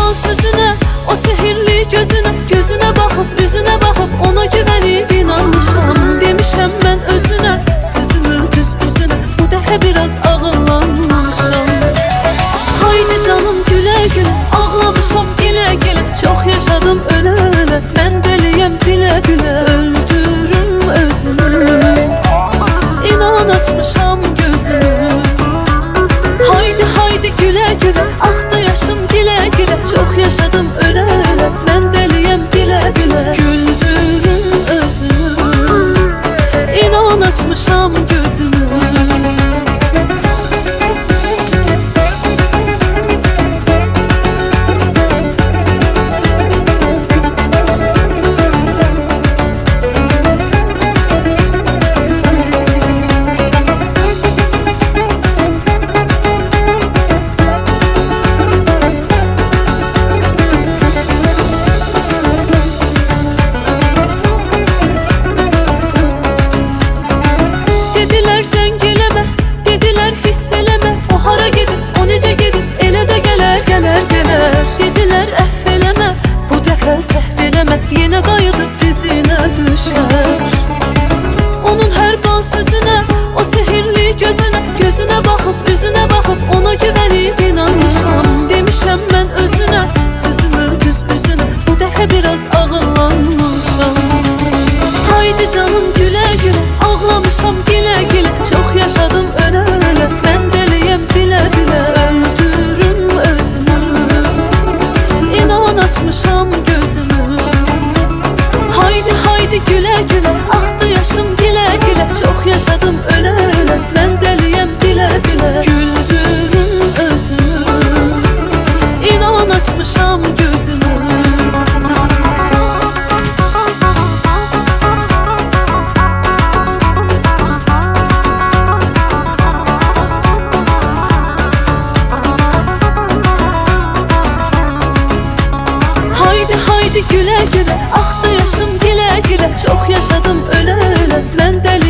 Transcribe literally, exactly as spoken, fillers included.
bal sözünə, o sehirli gözünə, gözünə baxıb, üzünə baxıb, ona güvənib inanmışam. Demişəm mən özünə, sözümü düz üzünə, bu dəfə biraz ağıllanmışam. Haydi canım gülə gülə, ağlamışam gilə gilə, çox yaşadım ölə ölə, mən deliyəm bilə bilə, öldürüm özümü, inan açmışam gözümü. Haydi haydi gülə gülə, axdı yaşım gilə gilə, çox yaşadım ölə ölə, mən deliyəm bilə bilə, güldürüm özümü, inan açmışam gözümü. Yenə qayıdıb dizinə düşər. Onun hər bal sözünə, o sehirli gözünə, gözünə baxıb, üzünə baxıb, ona güvənib inanmışam. Demişəm mən özünə, sözümü düz üzünə, bu dəfə biraz ağıllanmışam. Haydi canım gülə gülə, ağlamışam gilə gilə, çox yaşadım ölə ölə, mən deliyəm bilə bilə, öldürüm özümü, inan açmışam gözümü. Haydi haydi gülə gülə, axdı yaşım gilə gilə, çox yaşadım ölə ölə, mən deliyəm bilə bilə, güldürüm özümü, inan açmışam gözümü. Haydi haydi gülə gülə, axdı yaşım gilə gilə, çox yaşadım ölə ölə, mən deli